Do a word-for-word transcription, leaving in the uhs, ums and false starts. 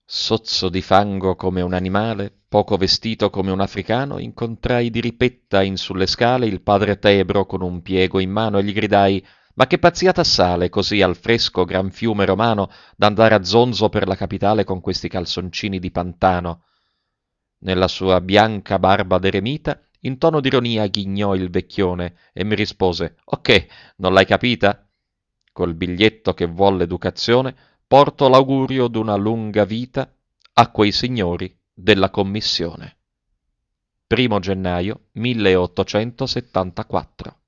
Sozzo di fango come un animale, poco vestito come un africano, incontrai di ripetta in sulle scale il padre Tebro con un piego in mano e gli gridai: «Ma che pazziata sale così al fresco gran fiume romano d'andare a zonzo per la capitale con questi calzoncini di pantano?» Nella sua bianca barba d'eremita, in tono d'ironia ghignò il vecchione e mi rispose: «O che, non l'hai capita? Col biglietto che vuol l'educazione porto l'augurio d'una lunga vita a quei signori della commissione». Primo gennaio milleottocentosettantaquattro.